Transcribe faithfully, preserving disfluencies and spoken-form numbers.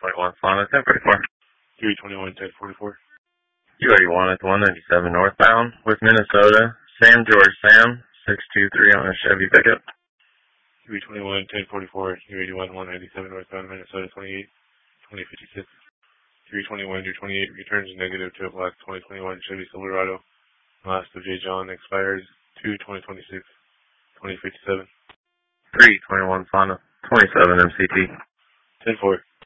twenty-one, Solana, ten forty-four. three twenty-one, ten forty-four. U eighty-one at the one ninety-seven northbound with Minnesota. Sam George Sam, six two three on a Chevy pickup. three twenty-one, ten forty-four. U eighty-one, one ninety-seven northbound, Minnesota, twenty-eight, twenty fifty-six. three twenty-one, two twenty-eight returns negative to a black twenty twenty-one Chevy Silverado. Last of J. John expires two twenty twenty-six, twenty fifty-seven. three twenty-one, Honda, twenty-seven M C T. ten four.